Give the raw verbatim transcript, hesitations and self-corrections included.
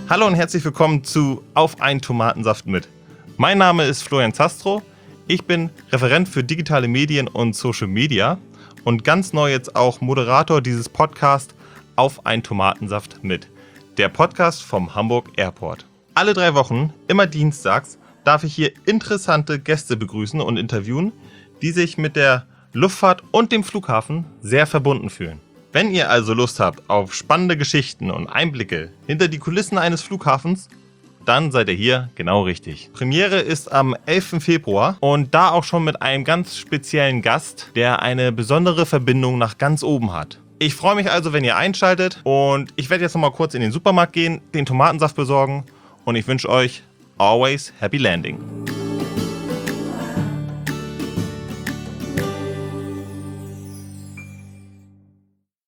Hallo und herzlich willkommen zu Auf einen Tomatensaft mit. Mein Name ist Florian Zastro, ich bin Referent für digitale Medien und Social Media und ganz neu jetzt auch Moderator dieses Podcasts Auf einen Tomatensaft mit, der Podcast vom Hamburg Airport. Alle drei Wochen, immer dienstags, darf ich hier interessante Gäste begrüßen und interviewen, die sich mit der Luftfahrt und dem Flughafen sehr verbunden fühlen. Wenn ihr also Lust habt auf spannende Geschichten und Einblicke hinter die Kulissen eines Flughafens, dann seid ihr hier genau richtig. Premiere ist am elften Februar und da auch schon mit einem ganz speziellen Gast, der eine besondere Verbindung nach ganz oben hat. Ich freue mich also, wenn ihr einschaltet und ich werde jetzt noch mal kurz in den Supermarkt gehen, den Tomatensaft besorgen und ich wünsche euch always happy landing.